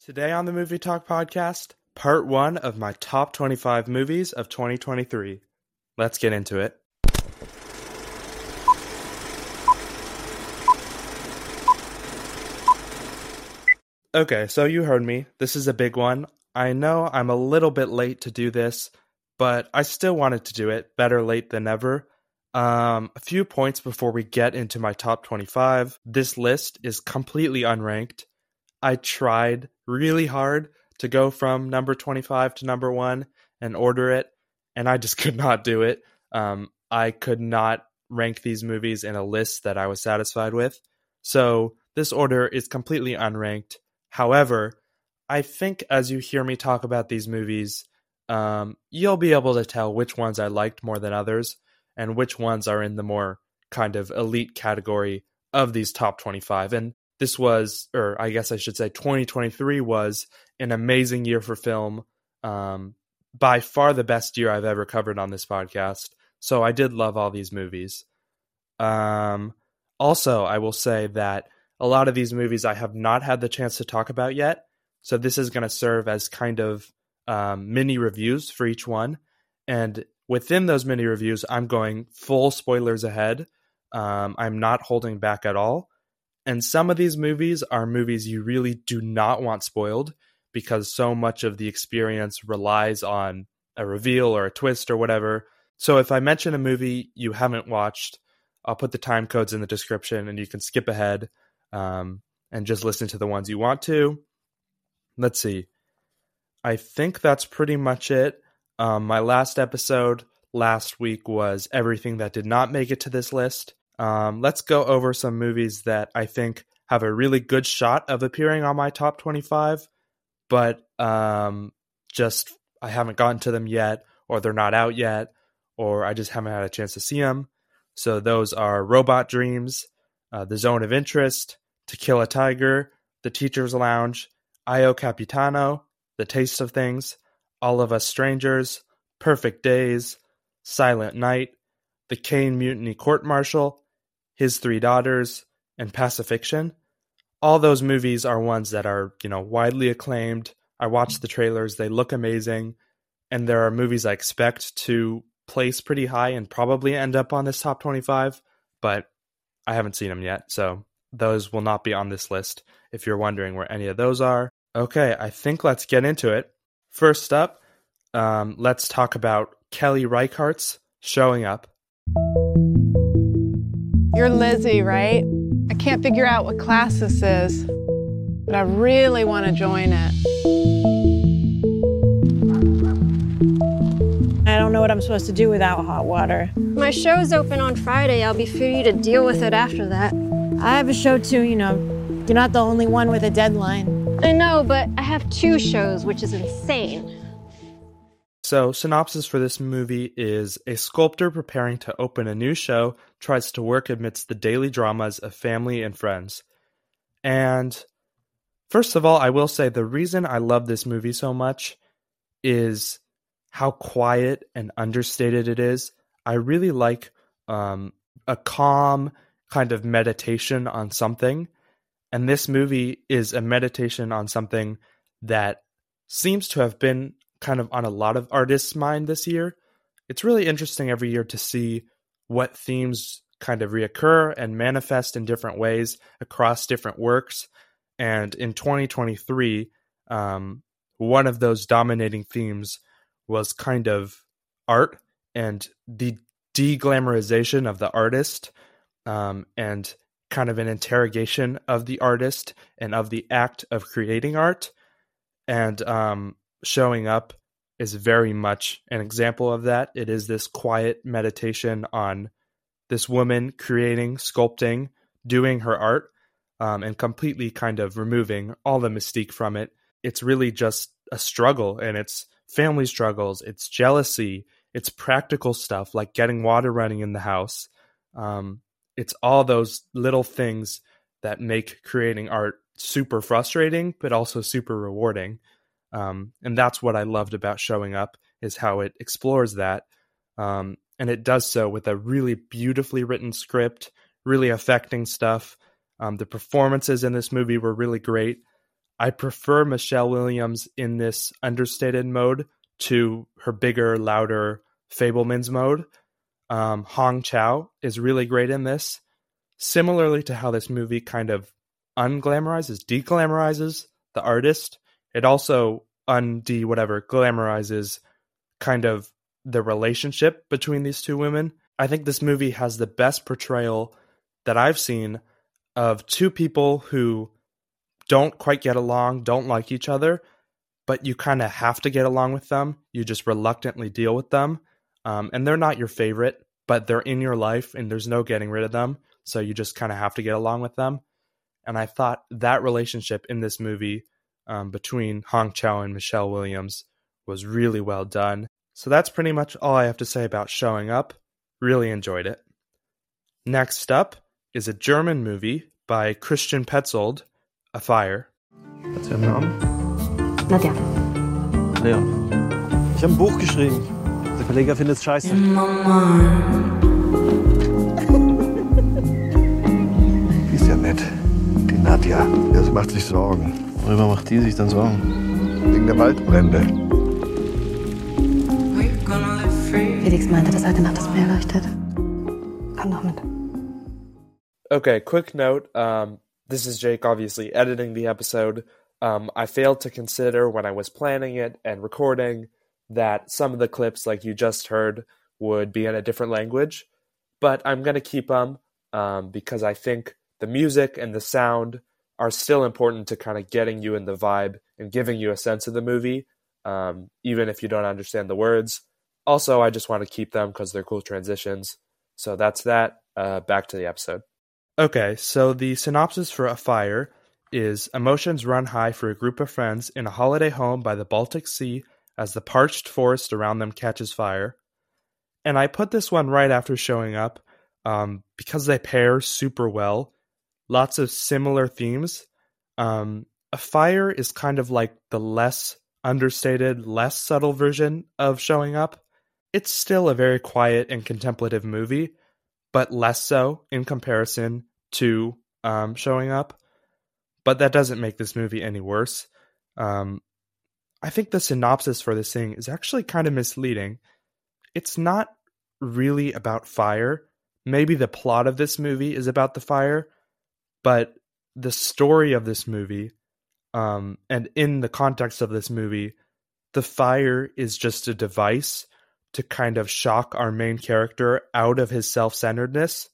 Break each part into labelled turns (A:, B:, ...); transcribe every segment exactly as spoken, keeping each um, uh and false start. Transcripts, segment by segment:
A: Today on the Movie Talk podcast, part one of my top twenty-five movies of twenty twenty-three. Let's get into it. Okay, so you heard me. This is a big one. I know I'm a little bit late to do this, but I still wanted to do it. Better late than never. Um, a few points before we get into my top twenty-five. This list is completely unranked. I tried really hard to go from number twenty-five to number one and order it, and I just could not do it. Um, I could not rank these movies in a list that I was satisfied with. So this order is completely unranked. However, I think as you hear me talk about these movies, um, you'll be able to tell which ones I liked more than others and which ones are in the more kind of elite category of these top twenty-five. And this was, or I guess I should say twenty twenty-three was an amazing year for film. Um, by far the best year I've ever covered on this podcast. So I did love all these movies. Um, also, I will say that a lot of these movies I have not had the chance to talk about yet. So this is going to serve as kind of um, mini reviews for each one. And within those mini reviews, I'm going full spoilers ahead. Um, I'm not holding back at all. And some of these movies are movies you really do not want spoiled because so much of the experience relies on a reveal or a twist or whatever. So if I mention a movie you haven't watched, I'll put the time codes in the description and you can skip ahead um, and just listen to the ones you want to. Let's see. I think that's pretty much it. Um, my last episode last week was everything that did not make it to this list. Um, let's go over some movies that I think have a really good shot of appearing on my top twenty-five, but um, just I haven't gotten to them yet, or they're not out yet, or I just haven't had a chance to see them. So those are Robot Dreams, uh, The Zone of Interest, To Kill a Tiger, The Teacher's Lounge, Io Capitano, The Taste of Things, All of Us Strangers, Perfect Days, Silent Night, The Caine Mutiny Court Martial, His Three Daughters, and Pacifiction. All those movies are ones that are, you know, widely acclaimed. I watched the trailers, they look amazing, and there are movies I expect to place pretty high and probably end up on this top twenty-five, but I haven't seen them yet, so those will not be on this list if you're wondering where any of those are. Okay, I think let's get into it. First up, um, let's talk about Kelly Reichardt's Showing Up.
B: You're Lizzie, right? I can't figure out what class this is, but I really want to join it.
C: I don't know what I'm supposed to do without hot water.
D: My show's open on Friday. I'll be free to deal with it after that.
C: I have a show too, you know. You're not the only one with a deadline.
D: I know, but I have two shows, which is insane.
A: So, synopsis for this movie is a sculptor preparing to open a new show tries to work amidst the daily dramas of family and friends. And first of all, I will say the reason I love this movie so much is how quiet and understated it is. I really like um, a calm kind of meditation on something. And this movie is a meditation on something that seems to have been kind of on a lot of artists' mind this year. It's really interesting every year to see what themes kind of reoccur and manifest in different ways across different works. And in twenty twenty-three, um, one of those dominating themes was kind of art and the de-glamorization of the artist, um, and kind of an interrogation of the artist and of the act of creating art. And um, Showing Up is very much an example of that. It is this quiet meditation on this woman creating, sculpting, doing her art, um, and completely kind of removing all the mystique from it. It's really just a struggle, and it's family struggles, it's jealousy, it's practical stuff like getting water running in the house. Um, it's all those little things that make creating art super frustrating, but also super rewarding. Um, and that's what I loved about Showing Up, is how it explores that. Um, and it does so with a really beautifully written script, really affecting stuff. Um, the performances in this movie were really great. I prefer Michelle Williams in this understated mode to her bigger, louder Fabelmans mode. Um, Hong Chow is really great in this. Similarly to how this movie kind of unglamorizes, deglamorizes the artist, it also un-de whatever glamorizes kind of the relationship between these two women. I think this movie has the best portrayal that I've seen of two people who don't quite get along, don't like each other, but you kind of have to get along with them. You just reluctantly deal with them. Um, and they're not your favorite, but they're in your life and there's no getting rid of them. So you just kind of have to get along with them. And I thought that relationship in this movie um, between Hong Chow and Michelle Williams was really well done. So that's pretty much all I have to say about Showing Up. Really enjoyed it. Next up is a German movie by Christian Petzold, A Fire.
E: Hat sie einen Namen?
F: Nadja.
E: Leon. Ich habe ein Buch geschrieben. Der Verleger findet es scheiße.
G: Die ist ja nett. Die Nadja. Ja, sie macht sich Sorgen.
E: Worüber macht die sich dann Sorgen?
G: Wegen der Waldbrände.
F: Felix meinte, dass heute Nacht das Meer leuchtet. Komm doch mit.
A: Okay, quick note. Um, this is Jake, obviously, editing the episode. Um, I failed to consider when I was planning it and recording that some of the clips, like you just heard, would be in a different language. But I'm going to keep them um, because I think the music and the sound are still important to kind of getting you in the vibe and giving you a sense of the movie, um, even if you don't understand the words. Also, I just want to keep them because they're cool transitions. So that's that. Uh, back to the episode. Okay, so the synopsis for A Fire is emotions run high for a group of friends in a holiday home by the Baltic Sea as the parched forest around them catches fire. And I put this one right after Showing Up um, because they pair super well. Lots of similar themes. Um, A Fire is kind of like the less understated, less subtle version of Showing Up. It's still a very quiet and contemplative movie, but less so in comparison to um, Showing Up. But that doesn't make this movie any worse. Um, I think the synopsis for this thing is actually kind of misleading. It's not really about fire. Maybe the plot of this movie is about the fire, but the story of this movie, um, and in the context of this movie, the fire is just a device to kind of shock our main character out of his self-centeredness.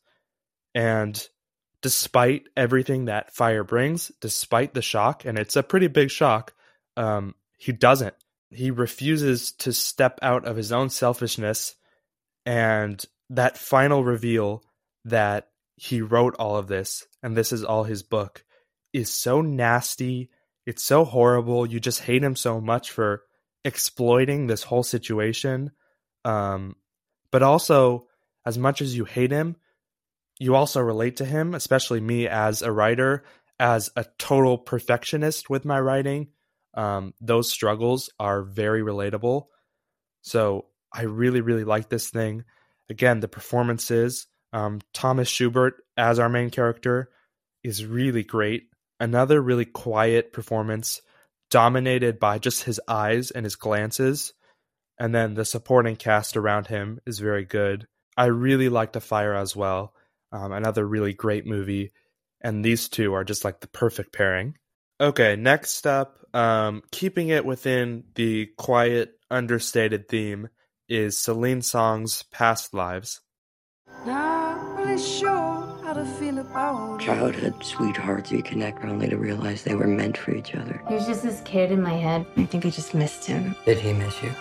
A: And despite everything that fire brings, despite the shock, and it's a pretty big shock, um, he doesn't. He refuses to step out of his own selfishness. And that final reveal that he wrote all of this, and this is all his book, is so nasty. It's so horrible. You just hate him so much for exploiting this whole situation. Um, but also, as much as you hate him, you also relate to him, especially me as a writer, as a total perfectionist with my writing. Um, those struggles are very relatable. So I really, really like this thing. Again, the performances, um, Thomas Schubert as our main character is really great. Another really quiet performance, dominated by just his eyes and his glances. And then the supporting cast around him is very good. I really liked A Fire as well. Um, another really great movie. And these two are just like the perfect pairing. Okay, next up, um, keeping it within the quiet, understated theme, is Celine Song's Past Lives.
H: Not really sure how to feel about
I: childhood sweethearts you connect only to realize they were meant for each other.
F: He was just this kid in my head. I think I just missed him.
I: Did he miss you?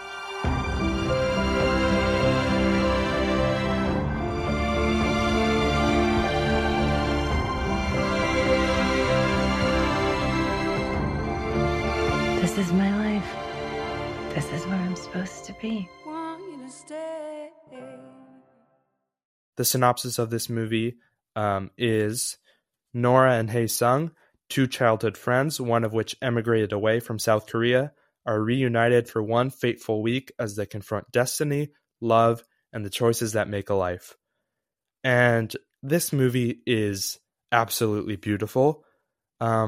F: This is my life. This is where I'm supposed to be.
H: want you to stay.
A: The synopsis of this movie um, is Nora and Hae Sung, two childhood friends, one of which emigrated away from South Korea, are reunited for one fateful week as they confront destiny, love, and the choices that make a life. And this movie is absolutely beautiful. Um,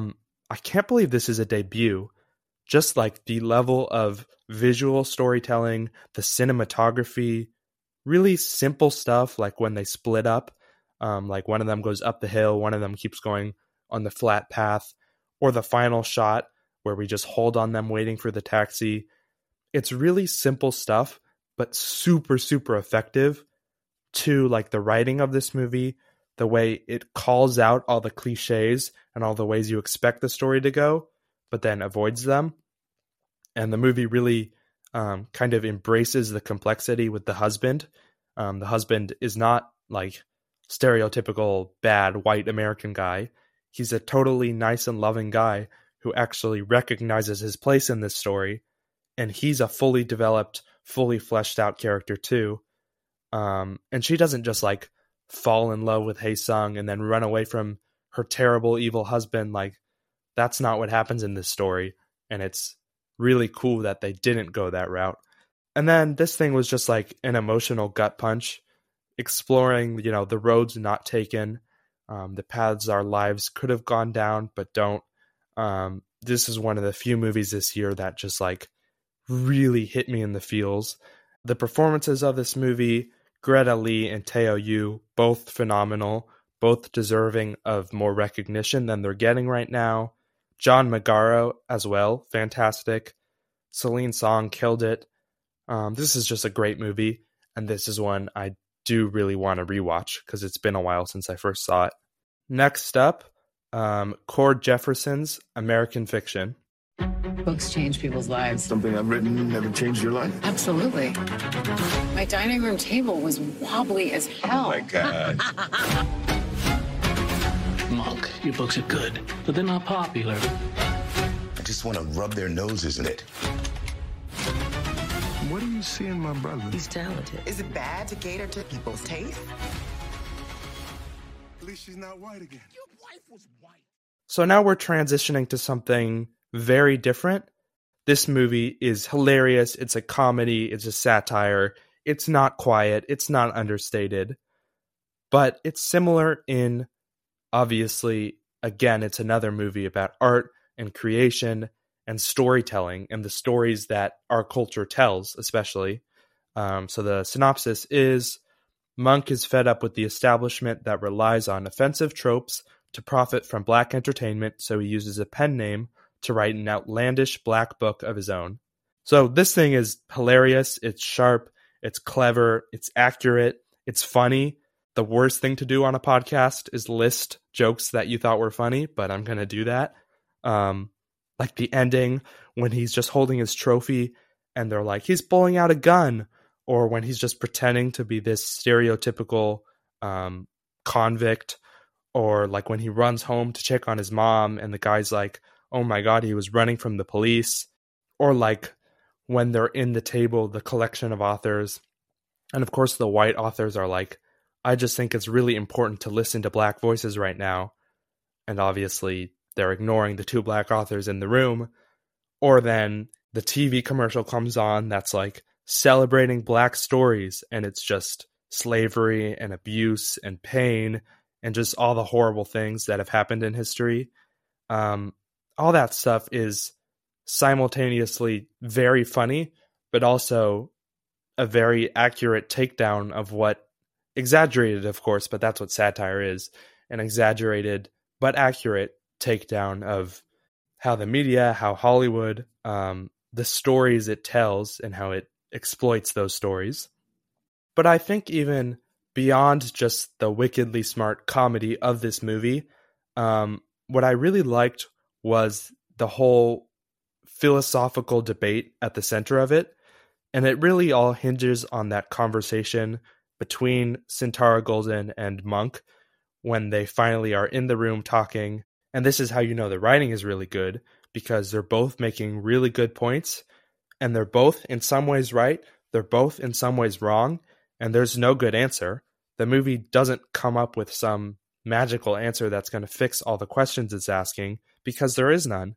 A: I can't believe this is a debut. Just like the level of visual storytelling, the cinematography, really simple stuff like when they split up, um, like one of them goes up the hill, one of them keeps going on the flat path, or the final shot where we just hold on them waiting for the taxi. It's really simple stuff, but super, super effective to like the writing of this movie, the way it calls out all the cliches and all the ways you expect the story to go, but then avoids them. And the movie really um, kind of embraces the complexity with the husband. Um, the husband is not like stereotypical bad white American guy. He's a totally nice and loving guy who actually recognizes his place in this story. And he's a fully developed, fully fleshed out character too. Um, and she doesn't just like fall in love with Hae-sung and then run away from her terrible, evil husband. Like, that's not what happens in this story. And it's really cool that they didn't go that route. And then this thing was just like an emotional gut punch, exploring, you know, the roads not taken, um, the paths our lives could have gone down, but don't. Um, this is one of the few movies this year that just like really hit me in the feels. The performances of this movie, Greta Lee and Teo Yoo, both phenomenal, both deserving of more recognition than they're getting right now. John Magaro as well, fantastic. Celine Song killed it. Um, this is just a great movie, and this is one I do really want to rewatch because it's been a while since I first saw it. Next up, um, Cord Jefferson's American Fiction.
J: Books change people's lives.
G: Something I've written never changed your life?
J: Absolutely. My dining room table was wobbly as hell.
G: Oh my God.
K: Monk, your books are good, but they're not popular.
L: I just want to rub their noses in it.
G: What do you see in my brother?
M: He's talented. Is it bad to cater to people's taste?
G: At least she's not white again.
M: Your wife was white.
A: So now we're transitioning to something very different. This movie is hilarious. It's a comedy. It's a satire. It's not quiet. It's not understated. But it's similar in, obviously, again, it's another movie about art and creation and storytelling and the stories that our culture tells, especially. Um, so the synopsis is, Monk is fed up with the establishment that relies on offensive tropes to profit from black entertainment, so he uses a pen name to write an outlandish black book of his own. So this thing is hilarious, it's sharp, it's clever, it's accurate, it's funny. The worst thing to do on a podcast is list jokes that you thought were funny, but I'm going to do that. Um, like the ending when he's just holding his trophy and they're like, he's pulling out a gun, or when he's just pretending to be this stereotypical um, convict, or like when he runs home to check on his mom and the guy's like, oh my God, he was running from the police. Or like when they're in the table, the collection of authors. And of course, the white authors are like, I just think it's really important to listen to black voices right now. And obviously, they're ignoring the two black authors in the room. Or then the T V commercial comes on that's like celebrating black stories. And it's just slavery and abuse and pain and just all the horrible things that have happened in history. Um, all that stuff is simultaneously very funny, but also a very accurate takedown of what, exaggerated of course, but that's what satire is, an exaggerated but accurate takedown of how the media, how Hollywood, um, the stories it tells and how it exploits those stories. But I think even beyond just the wickedly smart comedy of this movie, um, what I really liked was the whole philosophical debate at the center of it. And it really all hinges on that conversation between Sintara Golden and Monk when they finally are in the room talking. And this is how you know the writing is really good, because they're both making really good points, and they're both in some ways right, they're both in some ways wrong, and there's no good answer. The movie doesn't come up with some magical answer that's going to fix all the questions it's asking, because there is none.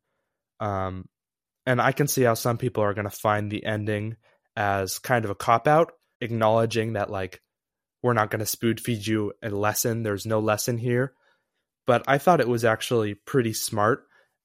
A: Um, and I can see how some people are going to find the ending as kind of a cop-out, acknowledging that, like, we're not going to spoon feed you a lesson. There's no lesson here. But I thought it was actually pretty smart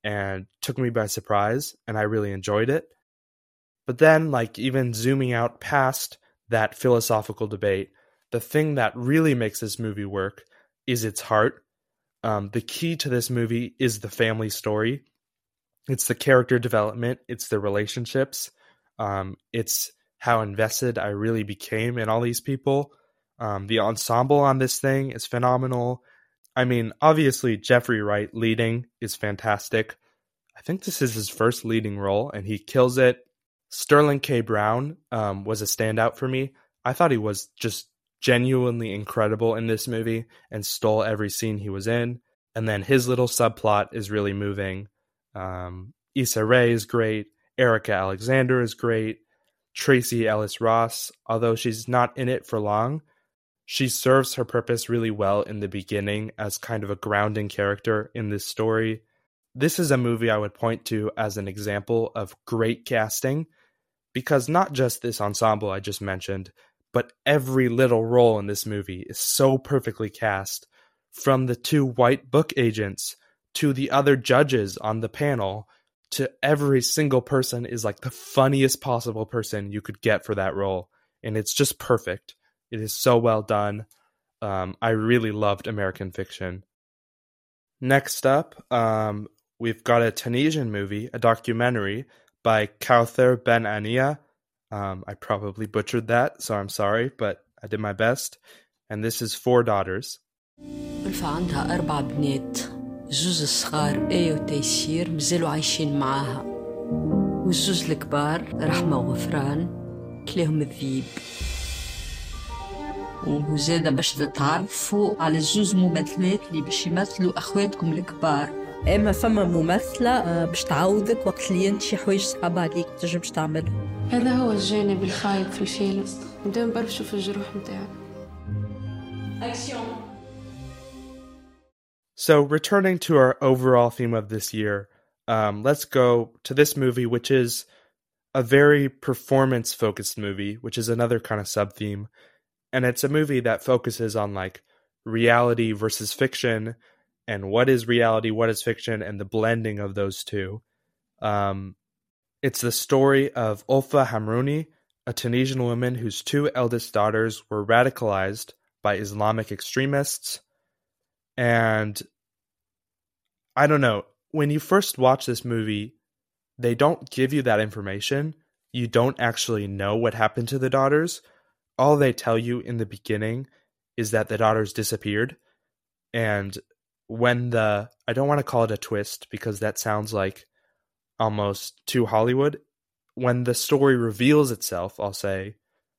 A: and took me by surprise, and I really enjoyed it. But then, like, even zooming out past that philosophical debate, the thing that really makes this movie work is its heart. Um, the key to this movie is the family story. It's the character development. It's the relationships. Um, it's how invested I really became in all these people. Um, the ensemble on this thing is phenomenal. I mean, obviously, Jeffrey Wright leading is fantastic. I think this is his first leading role, and he kills it. Sterling K. Brown um, was a standout for me. I thought he was just genuinely incredible in this movie and stole every scene he was in. And then his little subplot is really moving. Um, Issa Rae is great. Erica Alexander is great. Tracy Ellis Ross, although she's not in it for long, she serves her purpose really well in the beginning as kind of a grounding character in this story. This is a movie I would point to as an example of great casting, because not just this ensemble I just mentioned, but every little role in this movie is so perfectly cast, from the two white book agents to the other judges on the panel, to every single person is like the funniest possible person you could get for that role. And it's just perfect. It is so well done. Um, I really loved American Fiction. Next up, um, we've got a Tunisian movie, a documentary by Kawthar Ben Ania. Um, I probably butchered that, so I'm sorry, but I did my best. And this is Four Daughters.
N: ألفة عندها أربع بنات، الجوز الصغار آية وتيسير مازالوا عايشين معاها، والجوز الكبار رحمة وغفران كلاهم الذيب. وزادة باش تتعرفوا على الجوز ممثلات اللي باش يمثلوا أخواتكم الكبار. اما فما ممثلة باش تعوضك وقت اللي انت شي حوايج صعب عليك تنجمش تعملها.
J: هذا هو الجانب الخايب في الفيلم، دايما برشوا في الجروح متاعك. أكسيون.
A: So returning to our overall theme of this year, um, let's go to this movie, which is a very performance-focused movie, which is another kind of sub-theme. And it's a movie that focuses on like reality versus fiction, and what is reality, what is fiction, and the blending of those two. Um, it's the story of Olfa Hamrouni, a Tunisian woman whose two eldest daughters were radicalized by Islamic extremists. And I don't know, when you first watch this movie, they don't give you that information. You don't actually know what happened to the daughters. All they tell you in the beginning is that the daughters disappeared. And when the, I don't want to call it a twist because that sounds like almost too Hollywood. When the story reveals itself, I'll say,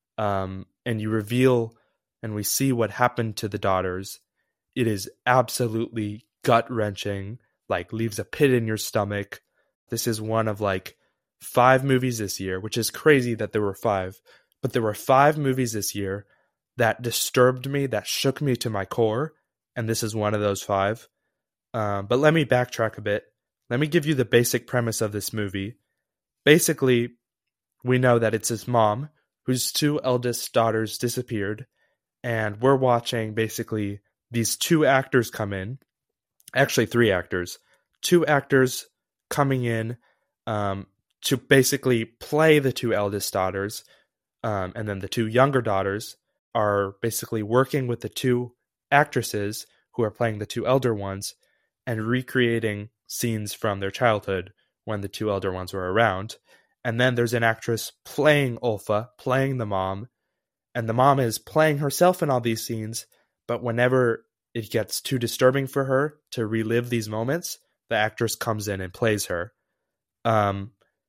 A: um, and you reveal and we see what happened to the daughters, it is absolutely gut-wrenching, like leaves a pit in your stomach. This is one of like five movies this year, which is crazy that there were five, but there were five movies this year that disturbed me, that shook me to my core, and this is one of those five. Um, but let me backtrack a bit. Let me give you the basic premise of this movie. Basically, we know that it's his mom whose two eldest daughters disappeared, and we're watching basically these two actors come in, actually three actors, two actors coming in um, to basically play the two eldest daughters, um, and then the two younger daughters are basically working with the two actresses who are playing the two elder ones and recreating scenes from their childhood when the two elder ones were around. And then there's an actress playing Olfa, playing the mom, and the mom is playing herself in all these scenes, but whenever it gets too disturbing for her to relive these moments, the actress comes in and plays her. Um,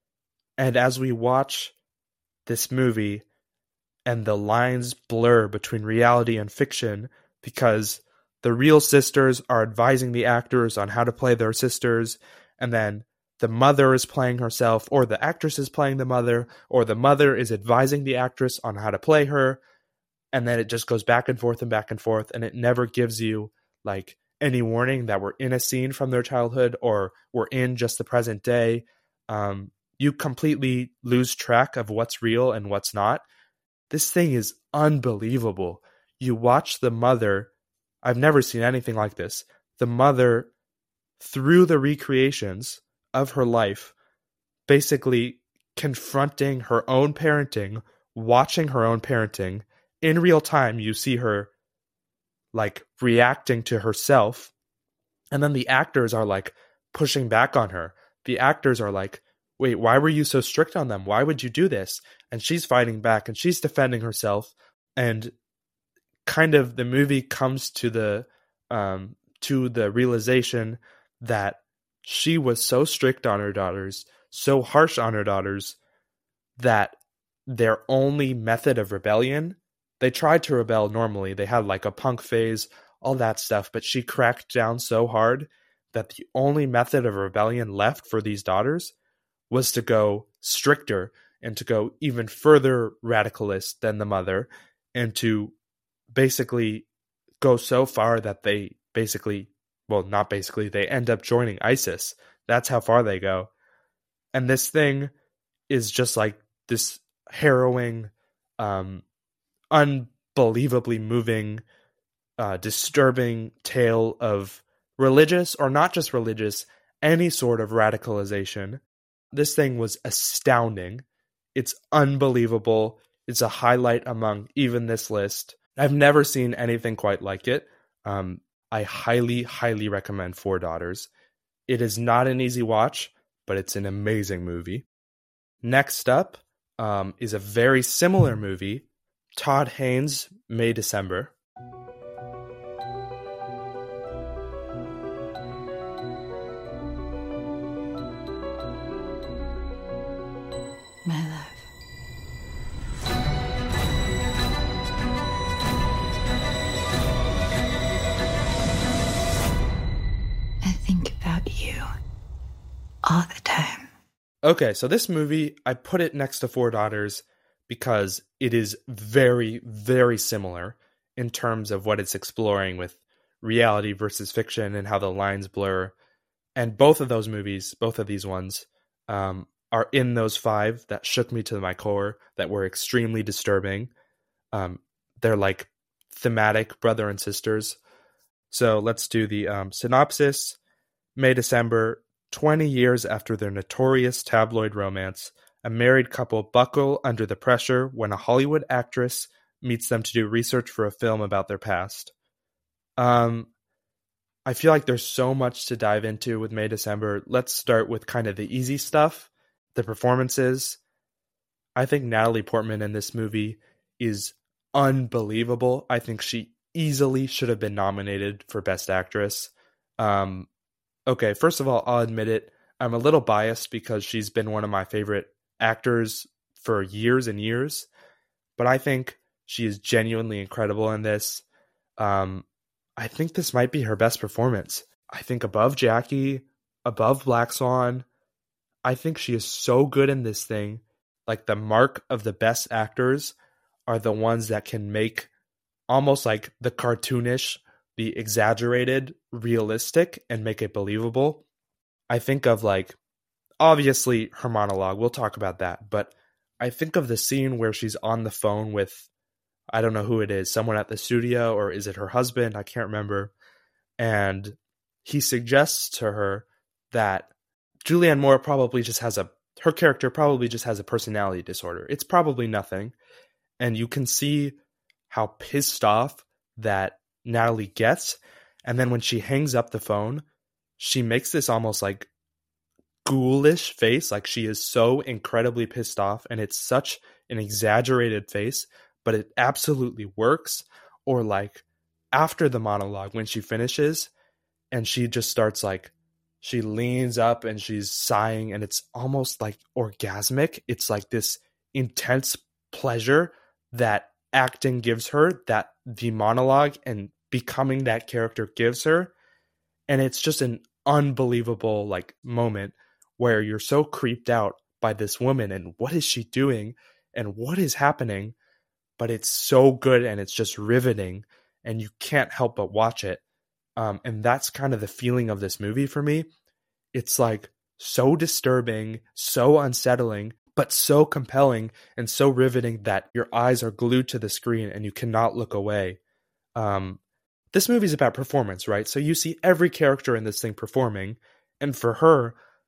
A: and as we watch this movie and the lines blur between reality and fiction, because the real sisters are advising the actors on how to play their sisters, and then the mother is playing herself, or the actress is playing the mother, or the mother is advising the actress on how to play her, and then it just goes back and forth and back and forth, and it never gives you like any warning that we're in a scene from their childhood or we're in just the present day. Um, you completely lose track of what's real and what's not. This thing is unbelievable. You watch the mother, I've never seen anything like this. The mother, through the recreations, of her life, basically confronting her own parenting, watching her own parenting. In real time, you see her like reacting to herself. And then the actors are like pushing back on her. The actors are like, wait, why were you so strict on them? Why would you do this? And she's fighting back and she's defending herself. And kind of the movie comes to the um, to the realization that she was so strict on her daughters, so harsh on her daughters, that their only method of rebellion, they tried to rebel normally. They had like a punk phase, all that stuff, but she cracked down so hard that the only method of rebellion left for these daughters was to go stricter and to go even further radicalist than the mother, and to basically go so far that they basically, well, not basically, they end up joining ISIS. That's how far they go. And this thing is just like this harrowing, um, unbelievably moving, uh, disturbing tale of religious, or not just religious, any sort of radicalization. This thing was astounding. It's unbelievable. It's a highlight among even this list. I've never seen anything quite like it. Um, I highly, highly recommend Four Daughters. It is not an easy watch, but it's an amazing movie. Next up um, is a very similar movie, Todd Haynes' May December.
F: My love. I think about you all the time.
A: Okay, so this movie, I put it next to Four Daughters because it is very, very similar in terms of what it's exploring with reality versus fiction and how the lines blur. And both of those movies, both of these ones, um, are in those five that shook me to my core, that were extremely disturbing. Um, they're like thematic brother and sisters. So let's do the um, synopsis. May December, twenty years after their notorious tabloid romance, a married couple buckle under the pressure when a Hollywood actress meets them to do research for a film about their past. Um, I feel like there's so much to dive into with May December. Let's start with kind of the easy stuff. The performances. I think Natalie Portman in this movie is unbelievable. I think she easily should have been nominated for Best Actress. Um, okay, first of all, I'll admit it. I'm a little biased because she's been one of my favorite actors for years and years. But I think she is genuinely incredible in this. Um, I think this might be her best performance. I think above Jackie, above Black Swan, I think she is so good in this thing. Like, the mark of the best actors are the ones that can make almost like the cartoonish, the exaggerated, realistic, and make it believable. I think of, like, obviously her monologue. We'll talk about that. But I think of the scene where she's on the phone with, I don't know who it is, someone at the studio, or is it her husband? I can't remember. And he suggests to her that Julianne Moore probably just has a, her character probably just has a personality disorder. It's probably nothing. And you can see how pissed off that Natalie gets. And then when she hangs up the phone, she makes this almost like ghoulish face. Like, she is so incredibly pissed off, and it's such an exaggerated face, but it absolutely works. Or like after the monologue, when she finishes and she just starts like, she leans up and she's sighing, and it's almost like orgasmic. It's like this intense pleasure that acting gives her, that the monologue and becoming that character gives her. And it's just an unbelievable like moment where you're so creeped out by this woman and what is she doing and what is happening, but it's so good and it's just riveting and you can't help but watch it. Um, and that's kind of the feeling of this movie for me. It's like so disturbing, so unsettling, but so compelling and so riveting that your eyes are glued to the screen and you cannot look away. Um, this movie's about performance, right? So you see every character in this thing performing. And for her,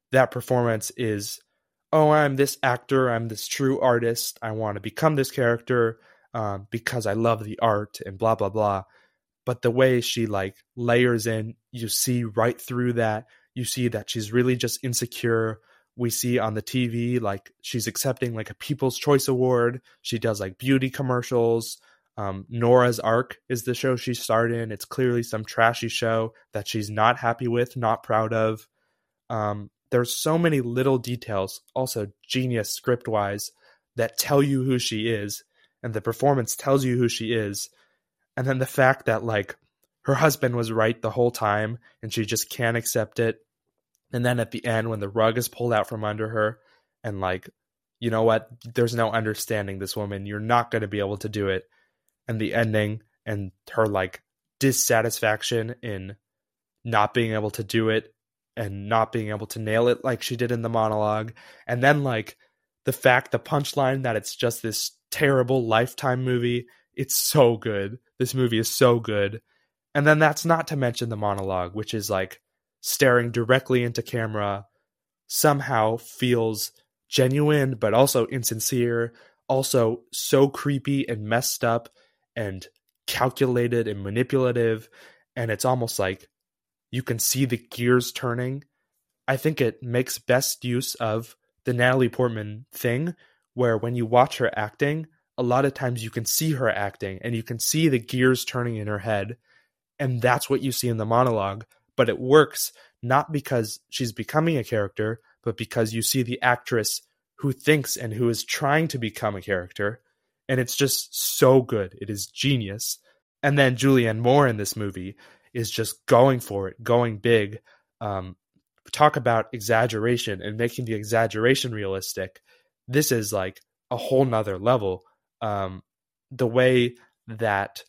A: that performance is, oh, I'm this actor, I'm this true artist, I want to become this character um, because I love the art and blah, blah, blah. But the way she like layers in, you see right through that. You see that she's really just insecure. We see on the T V, like she's accepting like a People's Choice Award. She does like beauty commercials. Um, Noah's Ark is the show she starred in. It's clearly some trashy show that she's not happy with, not proud of. Um, there's so many little details, also genius script-wise, that tell you who she is. And the performance tells you who she is. And then the fact that like her husband was right the whole time and she just can't accept it. And then at the end when the rug is pulled out from under her and like, you know what, there's no understanding this woman. You're not going to be able to do it. And the ending and her like dissatisfaction in not being able to do it and not being able to nail it like she did in the monologue. And then like the fact, the punchline that it's just this terrible Lifetime movie. It's so good. This movie is so good. And then that's not to mention the monologue, which is like staring directly into camera, somehow feels genuine, but also insincere, also so creepy and messed up and calculated and manipulative. And it's almost like you can see the gears turning. I think it makes best use of the Natalie Portman thing, where when you watch her acting, a lot of times you can see her acting and you can see the gears turning in her head. And that's what you see in the monologue. But it works not because she's becoming a character, but because you see the actress who thinks and who is trying to become a character. And it's just so good. It is genius. And then Julianne Moore in this movie is just going for it, going big. Um, talk about exaggeration and making the exaggeration realistic. This is like a whole nother level. Um, the way that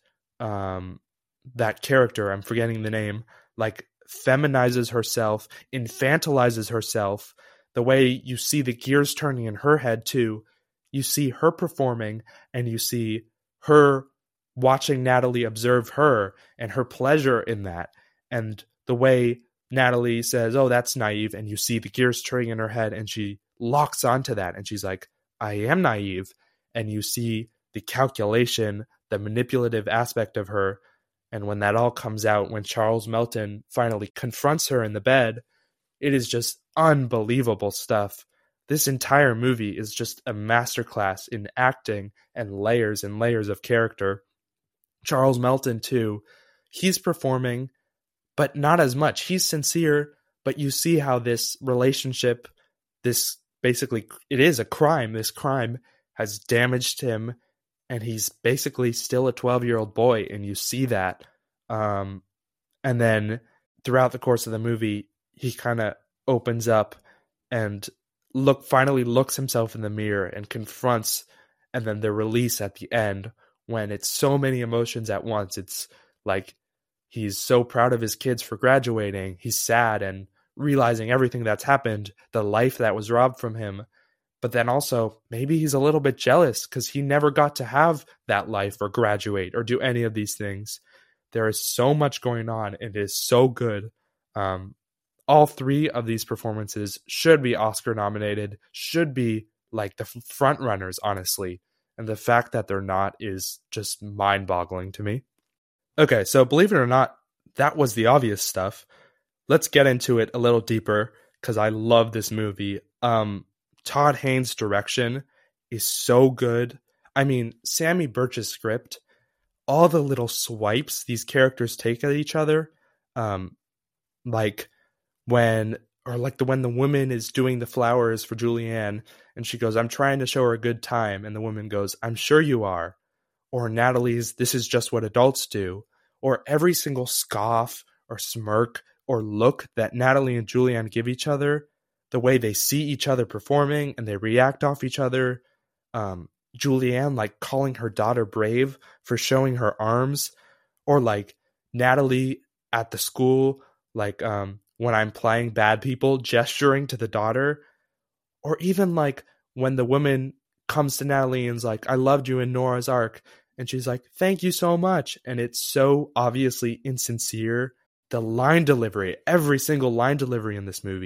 A: um, that character, I'm forgetting the name, like feminizes herself, infantilizes herself, the way you see the gears turning in her head too. You see her performing and you see her watching Natalie observe her and her pleasure in that. And the way Natalie says, oh, that's naive. And you see the gears turning in her head and she locks onto that. And she's like, I am naive. And you see the calculation, the manipulative aspect of her. And when that all comes out, when Charles Melton finally confronts her in the bed, it is just unbelievable stuff. This entire movie is just a masterclass in acting and layers and layers of character. Charles Melton, too, he's performing, but not as much. He's sincere, but you see how this relationship, this basically, it is a crime. This crime has damaged him, and he's basically still a twelve-year-old boy, and you see that. Um, and then throughout the course of the movie, he kind of opens up and look finally looks himself in the mirror and confronts, and then the release at the end when it's so many emotions at once. It's like he's so proud of his kids for graduating. He's sad and realizing everything that's happened, the life that was robbed from him. But then also maybe he's a little bit jealous because he never got to have that life or graduate or do any of these things. There is so much going on. It is so good. Um, all three of these performances should be Oscar nominated, should be like the front runners, honestly. And the fact that they're not is just mind boggling to me. Okay, so believe it or not, that was the obvious stuff. Let's get into it a little deeper because I love this movie. Um, Todd Haynes' direction is so good. I mean, Sammy Birch's script, all the little swipes these characters take at each other, um, like when, or like the when the woman is doing the flowers for Julianne, and she goes, I'm trying to show her a good time, and the woman goes, I'm sure you are. Or Natalie's, this is just what adults do. Or every single scoff or smirk or look that Natalie and Julianne give each other, the way they see each other performing and they react off each other. Um, Julianne like calling her daughter brave for showing her arms, or like Natalie at the school, like um, when I'm playing bad people, gesturing to the daughter, or even like when the woman comes to Natalie and's like, I loved you in Noah's Ark. And she's like, thank you so much. And it's so obviously insincere. The line delivery, every single line delivery in this movie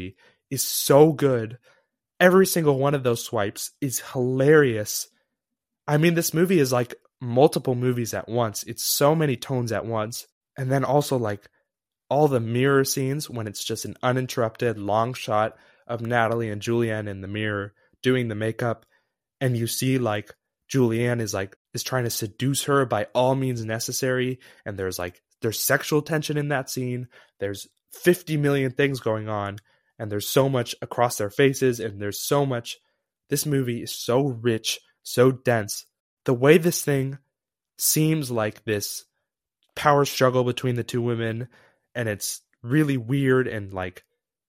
A: is so good. Every single one of those swipes is hilarious. I mean, this movie is like multiple movies at once. It's so many tones at once. And then also like all the mirror scenes when it's just an uninterrupted long shot of Natalie and Julianne in the mirror doing the makeup. And you see like Julianne is like, is trying to seduce her by all means necessary. And there's like, there's sexual tension in that scene. There's fifty million things going on. And there's so much across their faces. And there's so much, this movie is so rich, so dense. The way this thing seems like this power struggle between the two women, and it's really weird, and like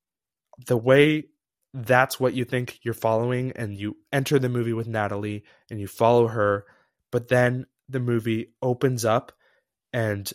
A: the way that's what you think you're following, and you enter the movie with Natalie and you follow her, but then the movie opens up and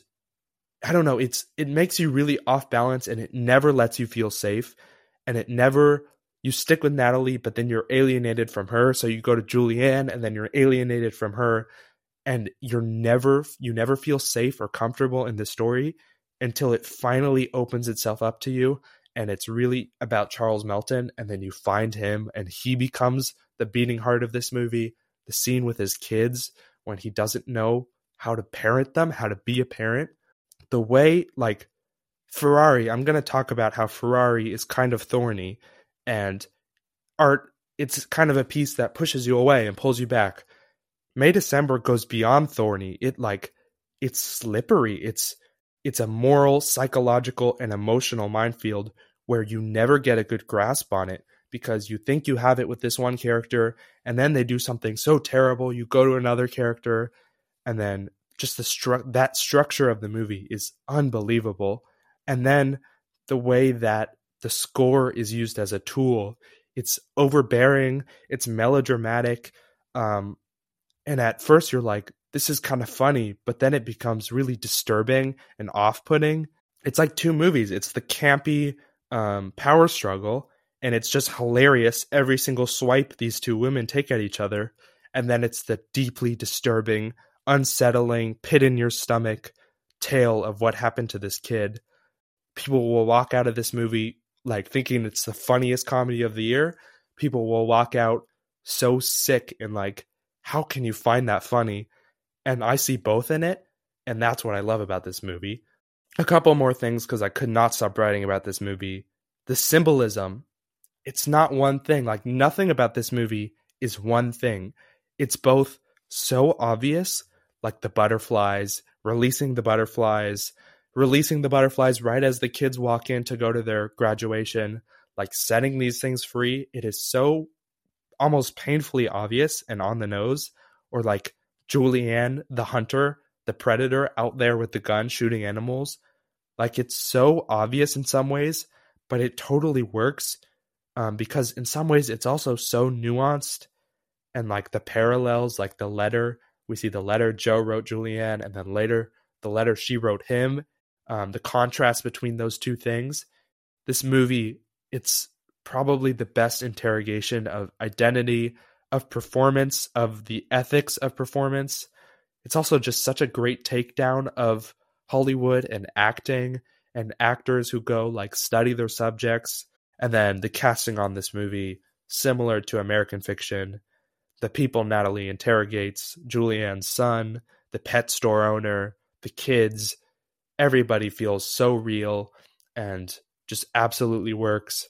A: I don't know, it's it makes you really off balance, and it never lets you feel safe, and it never, you stick with Natalie, but then you're alienated from her, so you go to Julianne and then you're alienated from her, and you're never you never feel safe or comfortable in the story until it finally opens itself up to you, and it's really about Charles Melton, and then you find him and he becomes the beating heart of this movie. The scene with his kids when he doesn't know how to parent them, how to be a parent. The way, like, Ferrari, I'm going to talk about how Ferrari is kind of thorny, and art, it's kind of a piece that pushes you away and pulls you back. May December goes beyond thorny. It like, it's slippery. It's it's a moral, psychological, and emotional minefield where you never get a good grasp on it because you think you have it with this one character, and then they do something so terrible. You go to another character, and then just the stru- that structure of the movie is unbelievable. And then the way that the score is used as a tool, it's overbearing, it's melodramatic, um, and at first you're like, this is kind of funny, but then it becomes really disturbing and off-putting. It's like two movies. It's the campy um, power struggle, and it's just hilarious every single swipe these two women take at each other. And then it's the deeply disturbing, unsettling, pit-in-your-stomach tale of what happened to this kid. People will walk out of this movie like thinking it's the funniest comedy of the year. People will walk out so sick and like, how can you find that funny? And I see both in it, and that's what I love about this movie. A couple more things, because I could not stop writing about this movie. The symbolism, it's not one thing. Like, nothing about this movie is one thing. It's both so obvious, like the butterflies, releasing the butterflies, releasing the butterflies right as the kids walk in to go to their graduation, like setting these things free. It is so almost painfully obvious and on the nose. Or like Julianne, the hunter, the predator out there with the gun shooting animals. Like, it's so obvious in some ways, but it totally works um, because in some ways it's also so nuanced, and like the parallels, like the letter, we see the letter Joe wrote Julianne, and then later the letter she wrote him, um, the contrast between those two things. This movie, it's probably the best interrogation of identity, of performance, of the ethics of performance. It's also just such a great takedown of Hollywood and acting and actors who go like study their subjects. And then the casting on this movie, similar to American Fiction. The people Natalie interrogates, Julianne's son, the pet store owner, the kids, everybody feels so real and just absolutely works.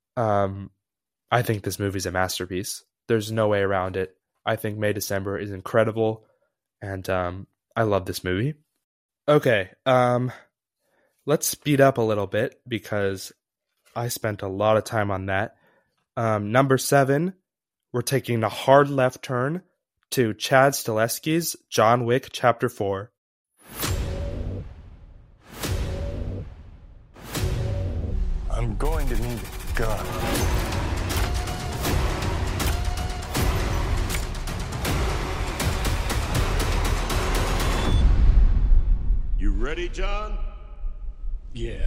A: Um, I think this movie's a masterpiece. There's no way around it. I think May December is incredible, and um, I love this movie. Okay, um, let's speed up a little bit because I spent a lot of time on that. Um, number seven, we're taking a hard left turn to Chad Stahelski's John Wick Chapter four.
L: I'm going to need a gun.
O: You ready, John?
K: Yeah.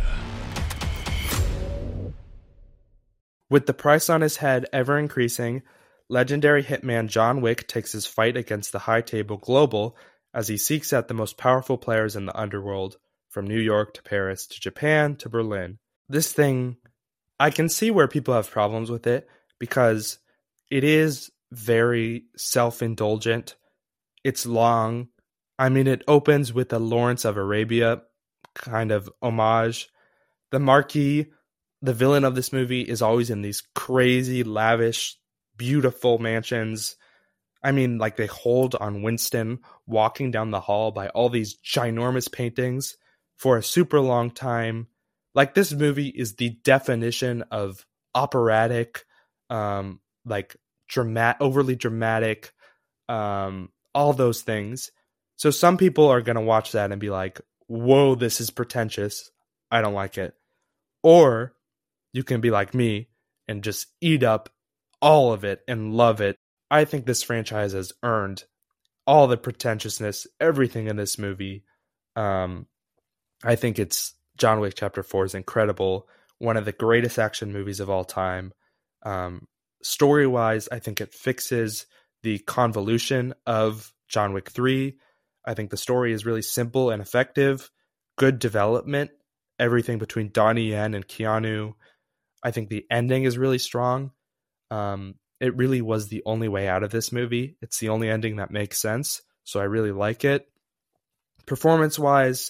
A: With the price on his head ever increasing, legendary hitman John Wick takes his fight against the high table global as he seeks out the most powerful players in the underworld, from New York to Paris to Japan to Berlin. This thing I can see where people have problems with it because it is very self-indulgent. It's long. I mean, it opens with a Lawrence of Arabia kind of homage. The Marquis, the villain of this movie, is always in these crazy, lavish, beautiful mansions. I mean, like they hold on Winston walking down the hall by all these ginormous paintings for a super long time. Like, this movie is the definition of operatic, um, like dramatic, overly dramatic, um, all those things. So some people are going to watch that and be like, whoa, this is pretentious. I don't like it. Or you can be like me and just eat up all of it and love it. I think this franchise has earned all the pretentiousness, everything in this movie. Um, I think it's John Wick Chapter four is incredible. One of the greatest action movies of all time. Um, story-wise, I think it fixes the convolution of John Wick three. I think the story is really simple and effective. Good development. Everything between Donnie Yen and Keanu. I think the ending is really strong. Um, it really was the only way out of this movie. It's the only ending that makes sense. So I really like it. Performance-wise,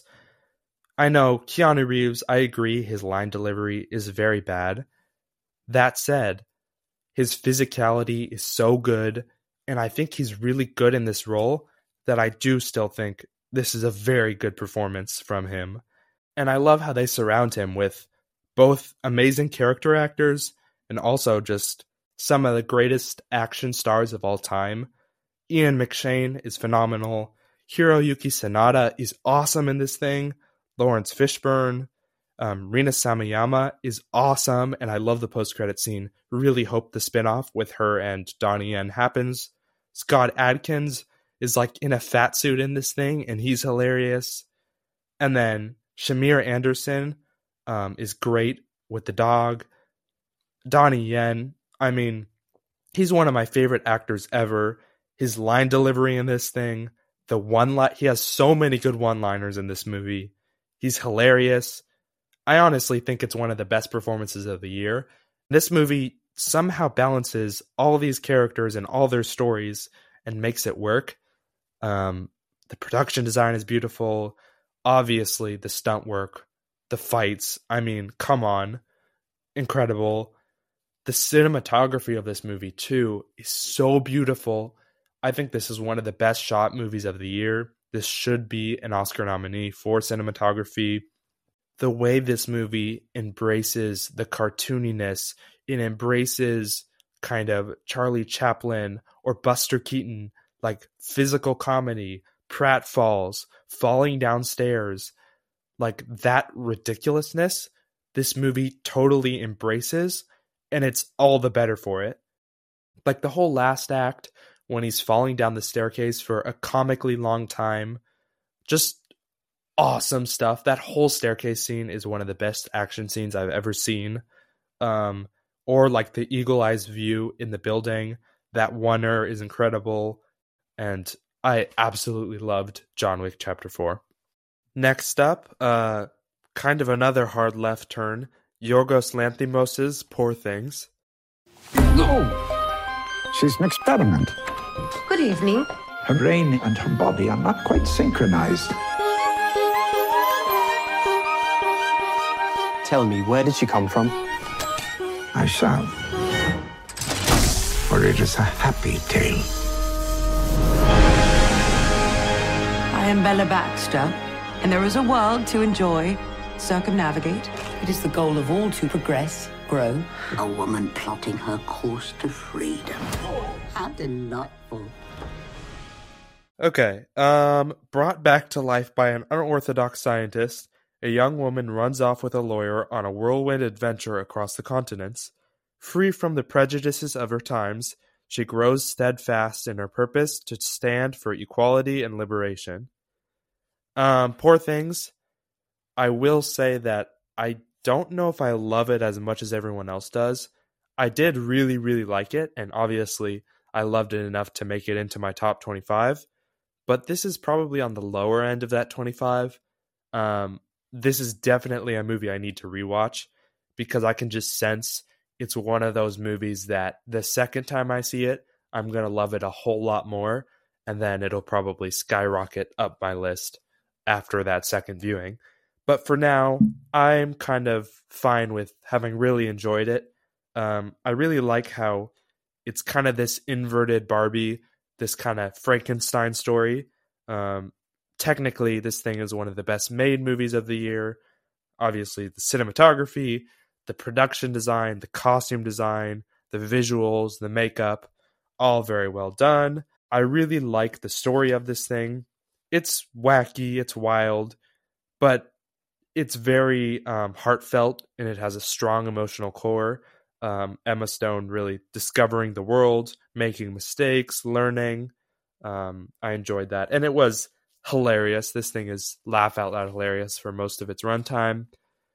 A: I know Keanu Reeves, I agree, his line delivery is very bad. That said, his physicality is so good, and I think he's really good in this role that I do still think this is a very good performance from him. And I love how they surround him with both amazing character actors and also just some of the greatest action stars of all time. Ian McShane is phenomenal. Hiroyuki Sanada is awesome in this thing. Lawrence Fishburne, um, Rina Samayama is awesome, and I love the post-credit scene. Really hope the spinoff with her and Donnie Yen happens. Scott Adkins is like in a fat suit in this thing, and he's hilarious. And then Shamir Anderson um, is great with the dog. Donnie Yen, I mean, he's one of my favorite actors ever. His line delivery in this thing, the one li- he has so many good one-liners in this movie. He's hilarious. I honestly think it's one of the best performances of the year. This movie somehow balances all these characters and all their stories and makes it work. Um, the production design is beautiful. Obviously, the stunt work, the fights, I mean, come on. Incredible. The cinematography of this movie, too, is so beautiful. I think this is one of the best shot movies of the year. This should be an Oscar nominee for cinematography. The way this movie embraces the cartooniness, it embraces kind of Charlie Chaplin or Buster Keaton, like physical comedy, pratfalls, falling downstairs, like that ridiculousness, this movie totally embraces, and it's all the better for it. Like the whole last act, when he's falling down the staircase for a comically long time, just awesome stuff. That whole staircase scene is one of the best action scenes I've ever seen. Um, or like the eagle eyes view in the building, that wonder is incredible. And I absolutely loved John Wick Chapter four. Next up, uh, kind of another hard left turn, Yorgos Lanthimos' Poor Things.
P: No, she's an experiment.
Q: Good evening.
P: Her brain and her body are not quite synchronized.
E: Tell me, where did she come from?
P: I shall. For it is a happy tale.
Q: I am Bella Baxter, and there is a world to enjoy, circumnavigate.
R: It is the goal of all to progress, grow.
S: A woman plotting her course to freedom. How delightful.
A: Okay, um, brought back to life by an unorthodox scientist, a young woman runs off with a lawyer on a whirlwind adventure across the continents. Free from the prejudices of her times, she grows steadfast in her purpose to stand for equality and liberation. Um, Poor Things, I will say that I don't know if I love it as much as everyone else does. I did really, really like it, and obviously I loved it enough to make it into my top twenty-five, but this is probably on the lower end of that twenty-five. Um, this is definitely a movie I need to rewatch because I can just sense it's one of those movies that the second time I see it, I'm going to love it a whole lot more, and then it'll probably skyrocket up my list after that second viewing. But for now, I'm kind of fine with having really enjoyed it. Um, I really like how it's kind of this inverted Barbie, this kind of Frankenstein story. Um, technically, this thing is one of the best made movies of the year. Obviously, the cinematography, the production design, the costume design, the visuals, the makeup, all very well done. I really like the story of this thing. It's wacky, it's wild, but it's very um, heartfelt, and it has a strong emotional core. Um, Emma Stone really discovering the world, making mistakes, learning. Um, I enjoyed that. And it was hilarious. This thing is laugh out loud hilarious for most of its runtime.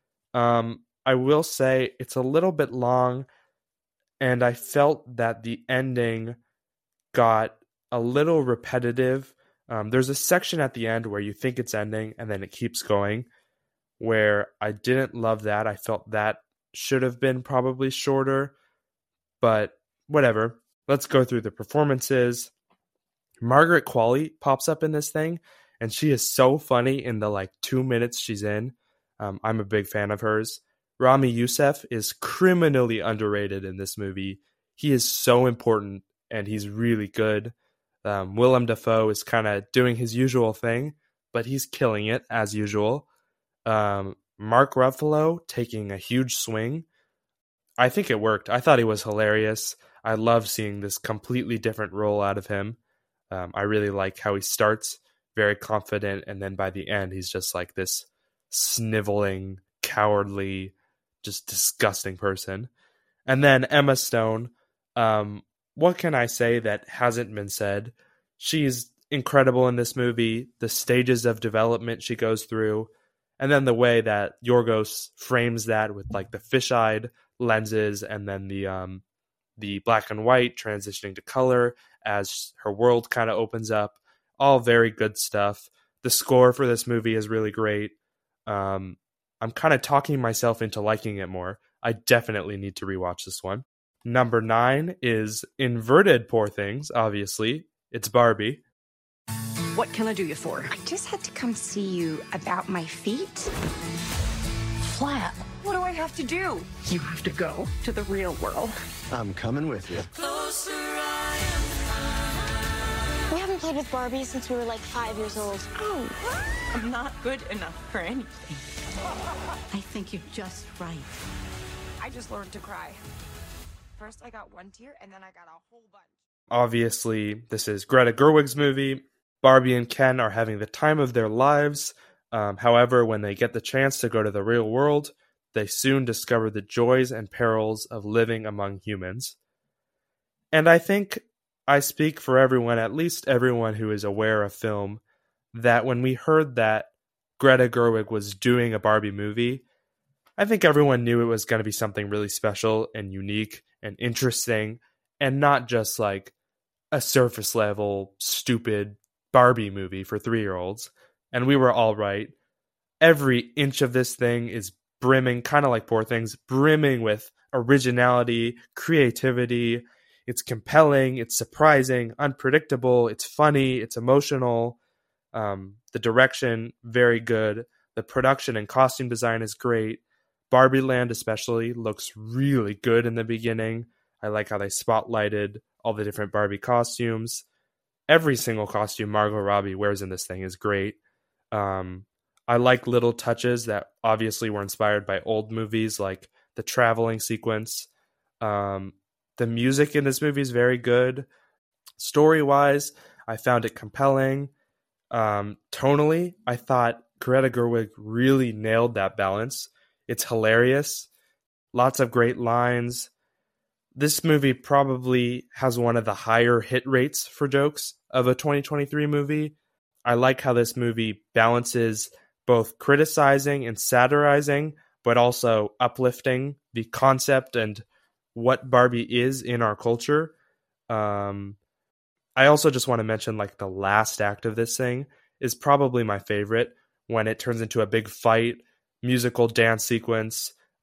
A: Um, I will say it's a little bit long, and I felt that the ending got a little repetitive. Um, there's a section at the end where you think it's ending, and then it keeps going, where I didn't love that. I felt that should have been probably shorter, but whatever. Let's go through the performances. Margaret Qualley pops up in this thing, and she is so funny in the like two minutes she's in. Um, I'm a big fan of hers. Rami Youssef is criminally underrated in this movie. He is so important, and he's really good. Um, Willem Dafoe is kind of doing his usual thing, but he's killing it as usual. Um, Mark Ruffalo taking a huge swing. I think it worked. I thought he was hilarious. I love seeing this completely different role out of him. Um, I really like how he starts very confident, and then by the end, he's just like this sniveling, cowardly, just disgusting person. And then Emma Stone, um, what can I say that hasn't been said? She's incredible in this movie. The stages of development she goes through, and then the way that Yorgos frames that with like the fisheye lenses, and then the um, the black and white transitioning to color as her world kind of opens up. All very good stuff. The score for this movie is really great. Um, I'm kind of talking myself into liking it more. I definitely need to rewatch this one. Number nine is inverted Poor Things, obviously. It's Barbie.
M: What can I do you for?
T: I just had to come see you about my feet.
M: Flat. What do I have to do? You have to go to the real world.
G: I'm coming with you.
T: We haven't played with Barbie since we were like five years old.
M: Oh, I'm not good enough for anything.
R: I think you're just right.
T: I just learned to cry. First I got one tear, and then I got a whole bunch.
A: Obviously, this is Greta Gerwig's movie. Barbie and Ken are having the time of their lives. Um, however, when they get the chance to go to the real world, they soon discover the joys and perils of living among humans. And I think I speak for everyone, at least everyone who is aware of film, that when we heard that Greta Gerwig was doing a Barbie movie, I think everyone knew it was going to be something really special and unique and interesting, and not just like a surface level, stupid Barbie movie for three-year-olds. And we were all right. Every inch of this thing is brimming, kind of like Poor Things, brimming with originality, creativity. It's compelling, it's surprising, unpredictable, it's funny, it's emotional. Um, the direction, very good. The production and costume design is great. Barbie Land especially looks really good in the beginning. I like how they spotlighted all the different Barbie costumes. Every single costume Margot Robbie wears in this thing is great. Um, I like little touches that obviously were inspired by old movies, like the traveling sequence. Um, the music in this movie is very good. Story-wise, I found it compelling. Um, tonally, I thought Greta Gerwig really nailed that balance. It's hilarious. Lots of great lines. This movie probably has one of the higher hit rates for jokes of a twenty twenty-three movie. I like how this movie balances both criticizing and satirizing, but also uplifting the concept and what Barbie is in our culture. Um, I also just want to mention, like, the last act of this thing is probably my favorite, when it turns into a big fight, musical dance sequence.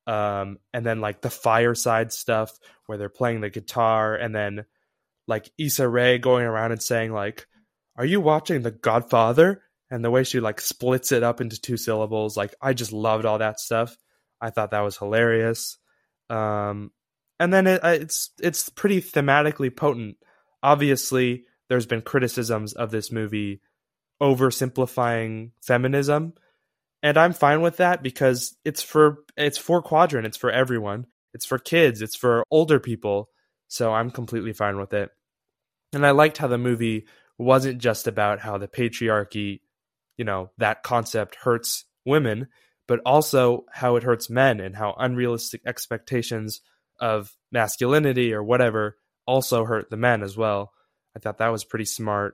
A: Um, and then like the fireside stuff where they're playing the guitar, and then like Issa Rae going around and saying like, "Are you watching The Godfather?" And the way she like splits it up into two syllables, like I just loved all that stuff. I thought that was hilarious. Um, and then it, it's it's pretty thematically potent. Obviously, there's been criticisms of this movie oversimplifying feminism, and I'm fine with that because it's for it's for quadrant, it's for everyone, it's for kids, it's for older people. So I'm completely fine with it. And I liked how the movie wasn't just about how the patriarchy, you know, that concept hurts women, but also how it hurts men and how unrealistic expectations of masculinity or whatever also hurt the men as well. I thought that was pretty smart.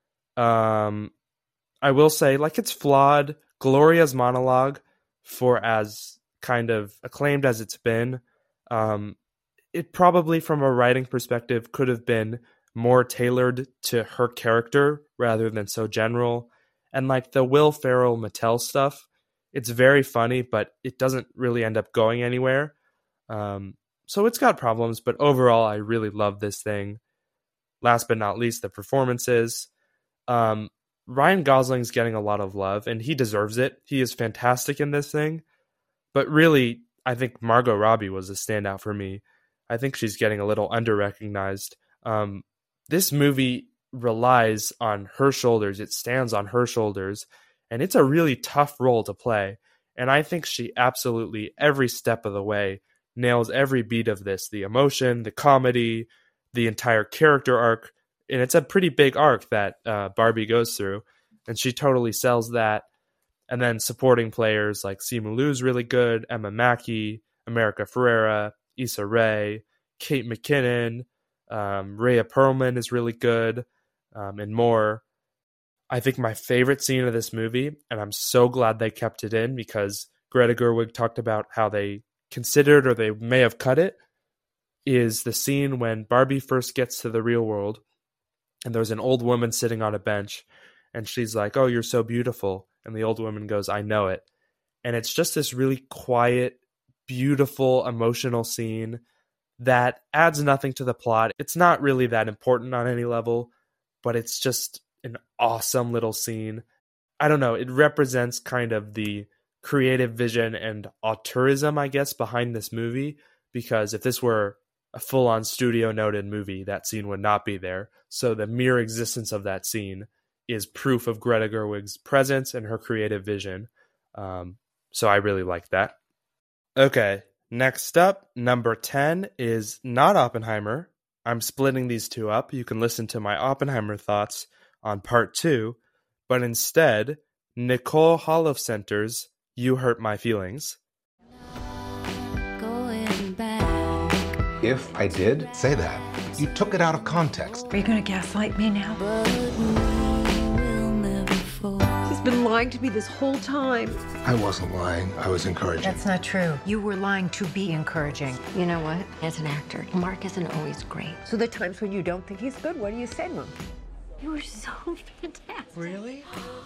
A: Um, I will say, like, it's flawed. Gloria's monologue, for as kind of acclaimed as it's been, um, it probably, from a writing perspective, could have been more tailored to her character rather than so general. And like the Will Ferrell Mattel stuff, it's very funny, but it doesn't really end up going anywhere. Um, so it's got problems, but overall, I really love this thing. Last but not least, the performances. Um, Ryan Gosling's getting a lot of love, and he deserves it. He is fantastic in this thing. But really, I think Margot Robbie was a standout for me. I think she's getting a little under-recognized. Um, this movie relies on her shoulders. It stands on her shoulders, and it's a really tough role to play. And I think she absolutely, every step of the way, nails every beat of this. The emotion, the comedy, the entire character arc. And it's a pretty big arc that uh, Barbie goes through, and she totally sells that. And then supporting players like Simu Liu's really good, Emma Mackey, America Ferrera, Issa Rae, Kate McKinnon, um, Rhea Perlman is really good, um, and more. I think my favorite scene of this movie, and I'm so glad they kept it in because Greta Gerwig talked about how they considered or they may have cut it, is the scene when Barbie first gets to the real world and there's an old woman sitting on a bench and she's like, "Oh, you're so beautiful." And the old woman goes, "I know it." And it's just this really quiet, beautiful, emotional scene that adds nothing to the plot. It's not really that important on any level, but it's just an awesome little scene. I don't know. It represents kind of the creative vision and auteurism, I guess, behind this movie. Because if this were a full-on studio-noted movie, that scene would not be there. So the mere existence of that scene is proof of Greta Gerwig's presence and her creative vision. Um, so I really like that. Okay, next up, number ten is not Oppenheimer. I'm splitting these two up. You can listen to my Oppenheimer thoughts on part two, but instead, Nicole Holofcenter's You Hurt My Feelings.
U: If I did say that, you took it out of context.
Q: Are you gonna gaslight me now? He's been lying to me this whole time.
L: I wasn't lying. I was encouraging.
R: That's not true. You were lying to be encouraging.
I: You know what? As an actor, Mark isn't always great.
Q: So the times when you don't think he's good, what do you say to him?
I: You were so fantastic.
Q: Really?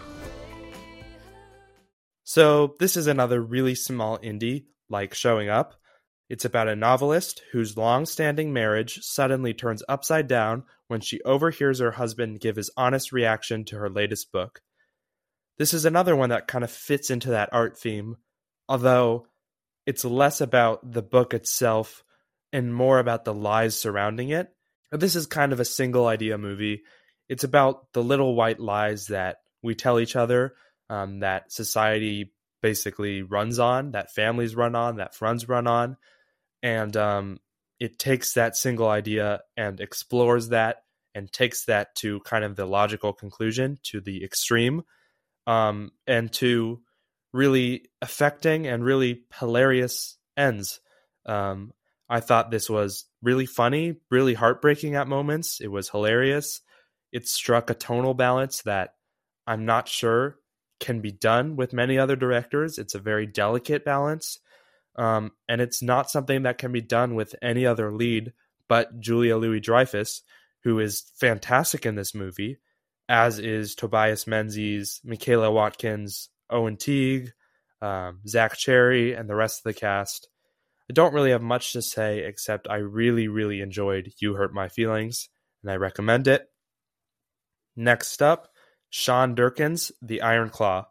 A: So this is another really small indie, like Showing Up. It's about a novelist whose long-standing marriage suddenly turns upside down when she overhears her husband give his honest reaction to her latest book. This is another one that kind of fits into that art theme, although it's less about the book itself and more about the lies surrounding it. This is kind of a single idea movie. It's about the little white lies that we tell each other, um, that society basically runs on, that families run on, that friends run on. And um, it takes that single idea and explores that and takes that to kind of the logical conclusion, to the extreme, um, and to really affecting and really hilarious ends. Um, I thought this was really funny, really heartbreaking at moments. It was hilarious. It struck a tonal balance that I'm not sure can be done with many other directors. It's a very delicate balance. Um, and it's not something that can be done with any other lead but Julia Louis-Dreyfus, who is fantastic in this movie, as is Tobias Menzies, Michaela Watkins, Owen Teague, um, Zach Cherry, and the rest of the cast. I don't really have much to say except I really, really enjoyed You Hurt My Feelings, and I recommend it. Next up, Sean Durkin's The Iron Claw.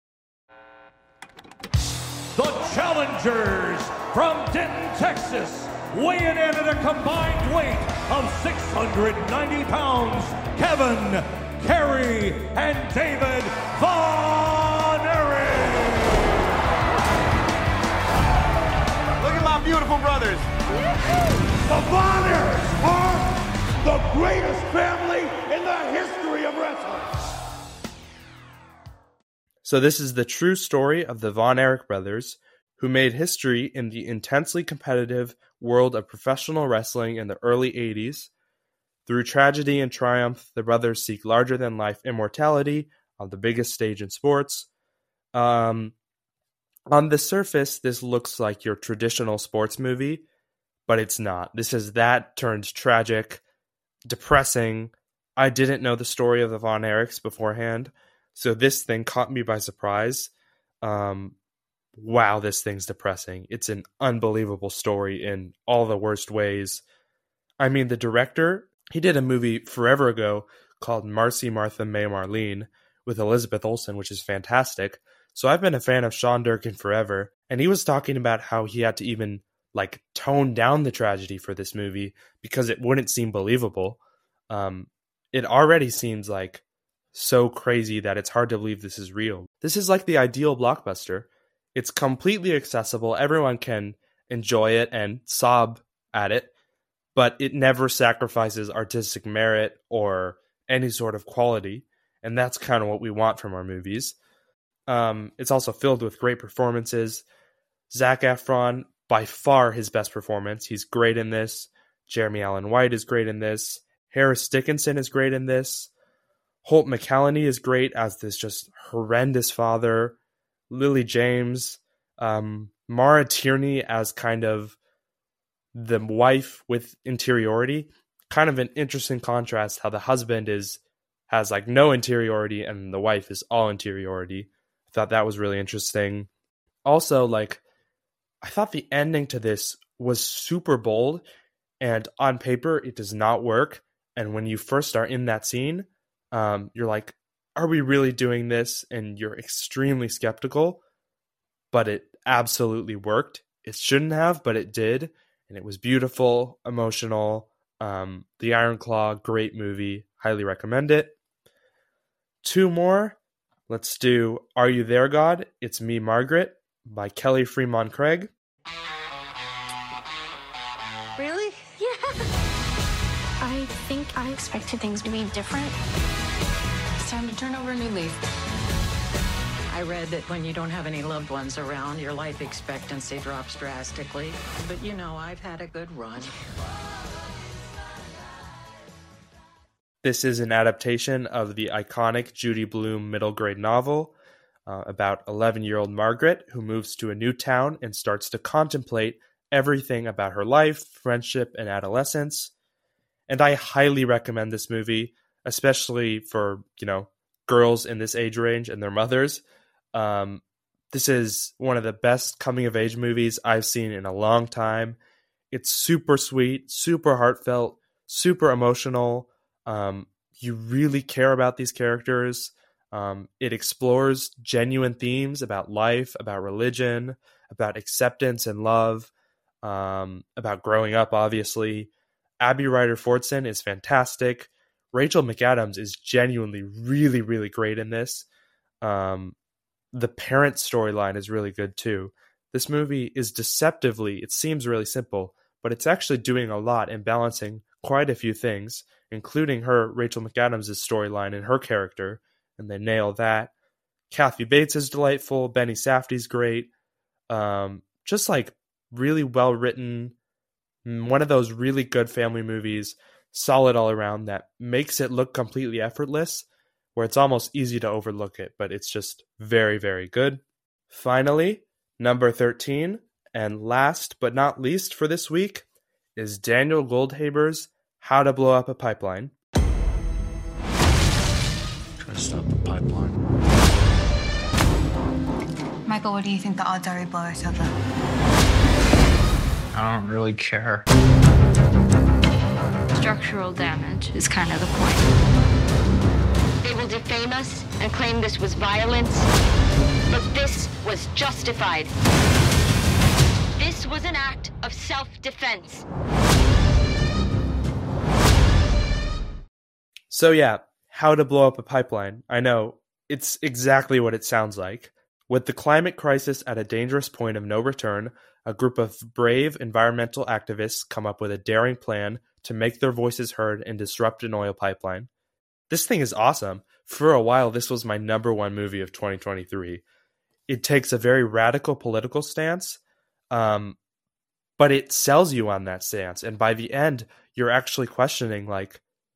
B: The challengers from Denton, Texas, weighing in at a combined weight of six hundred ninety pounds, Kevin, Kerry, and David Von Erich.
V: Look at my beautiful brothers.
B: The Von Erichs are the greatest family in the history of wrestling.
A: So this is the true story of the Von Erich brothers, who made history in the intensely competitive world of professional wrestling in the early eighties. Through tragedy and triumph, the brothers seek larger-than-life immortality on the biggest stage in sports. Um, on the surface, this looks like your traditional sports movie, but it's not. This is that turned tragic, depressing. I didn't know the story of the Von Erichs beforehand, so this thing caught me by surprise. Um, wow, this thing's depressing. It's an unbelievable story in all the worst ways. I mean, the director, he did a movie forever ago called Marcy, Martha, May, Marlene with Elizabeth Olsen, which is fantastic. So I've been a fan of Sean Durkin forever, and he was talking about how he had to even like tone down the tragedy for this movie because it wouldn't seem believable. Um, it already seems like so crazy that it's hard to believe this is real. This is like the ideal blockbuster. It's completely accessible. Everyone can enjoy it and sob at it, but it never sacrifices artistic merit or any sort of quality. And that's kind of what we want from our movies. Um, it's also filled with great performances. Zac Efron, by far his best performance. He's great in this. Jeremy Allen White is great in this. Harris Dickinson is great in this. Holt McCallany is great as this just horrendous father. Lily James, um, Mara Tierney as kind of the wife with interiority. Kind of an interesting contrast how the husband is has like no interiority and the wife is all interiority. I thought that was really interesting. Also, like, I thought the ending to this was super bold, and on paper it does not work. And when you first are in that scene, um, you're like, are we really doing this? And you're extremely skeptical, but it absolutely worked. It shouldn't have, but it did. And it was beautiful, emotional. Um, The Iron Claw, great movie. Highly recommend it. Two more. Let's do Are You There, God? It's Me, Margaret by Kelly Fremont Craig.
D: Really? Yeah. I think I expected things to be different.
J: It's time to turn over a new leaf. I read that when you don't have any loved ones around, your life expectancy drops drastically. But you know, I've had a good run.
A: This is an adaptation of the iconic Judy Blume middle grade novel uh, about eleven-year-old Margaret, who moves to a new town and starts to contemplate everything about her life, friendship, and adolescence. And I highly recommend this movie, especially for, you know, girls in this age range and their mothers. Um, this is one of the best coming-of-age movies I've seen in a long time. It's super sweet, super heartfelt, super emotional. Um, you really care about these characters. Um, it explores genuine themes about life, about religion, about acceptance and love, um, about growing up, obviously. Abby Ryder-Fortson is fantastic. Rachel McAdams is genuinely really, really great in this. Um, the parent storyline is really good too. This movie is deceptively, it seems really simple, but it's actually doing a lot and balancing quite a few things, including her, Rachel McAdams' storyline and her character, and they nail that. Kathy Bates is delightful. Benny Safdie's great. Um, just like really well written. One of those really good family movies, solid all around, that makes it look completely effortless, where it's almost easy to overlook it, but it's just very, very good. Finally, number thirteen, and last but not least for this week, is Daniel Goldhaber's How to Blow Up a Pipeline.
K: Try to stop the pipeline.
F: Michael, what do you think the odds are we blow ourselves up?
C: I don't really care.
D: Structural damage is kind of the point.
H: They will defame us and claim this was violence, but this was justified. This was an act of self-defense.
A: So yeah, how to blow up a pipeline. I know, it's exactly what it sounds like. With the climate crisis at a dangerous point of no return, a group of brave environmental activists come up with a daring plan to make their voices heard and disrupt an oil pipeline. This thing is awesome. For a while, this was my number one movie of twenty twenty-three. It takes a very radical political stance, um, but it sells you on that stance. And by the end, you're actually questioning, like,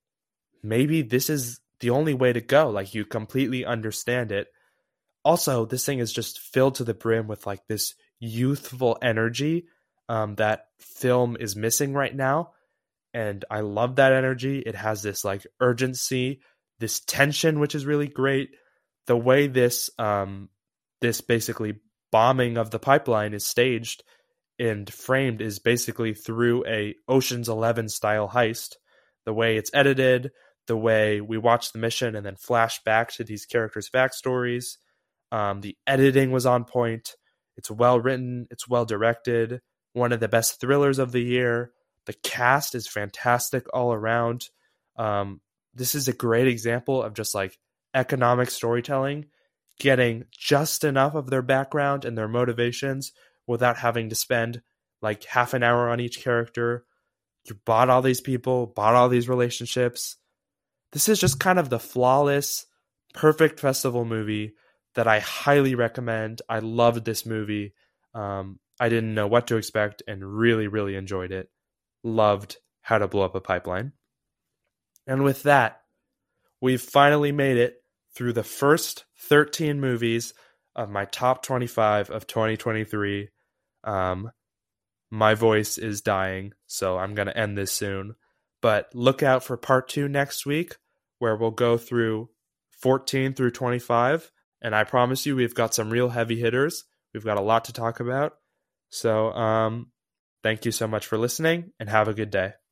A: maybe this is the only way to go. Like, you completely understand it. Also, this thing is just filled to the brim with like this youthful energy um, that film is missing right now. And I love that energy. It has this like urgency, this tension, which is really great. The way this um, this basically bombing of the pipeline is staged and framed is basically through a Ocean's Eleven style heist. The way it's edited, the way we watch the mission and then flash back to these characters' backstories. Um, the editing was on point. It's well written. It's well directed. One of the best thrillers of the year. The cast is fantastic all around. Um, this is a great example of just like economic storytelling, getting just enough of their background and their motivations without having to spend like half an hour on each character. You bought all these people, bought all these relationships. This is just kind of the flawless, perfect festival movie that I highly recommend. I loved this movie. Um, I didn't know what to expect and really, really enjoyed it. Loved How to Blow Up a Pipeline. And with that, we've finally made it through the first thirteen movies of my top twenty-five of twenty twenty-three. Um, my voice is dying, so I'm going to end this soon. But look out for part two next week, where we'll go through fourteen through twenty-five. And I promise you, we've got some real heavy hitters. We've got a lot to talk about. So, um, thank you so much for listening, and have a good day.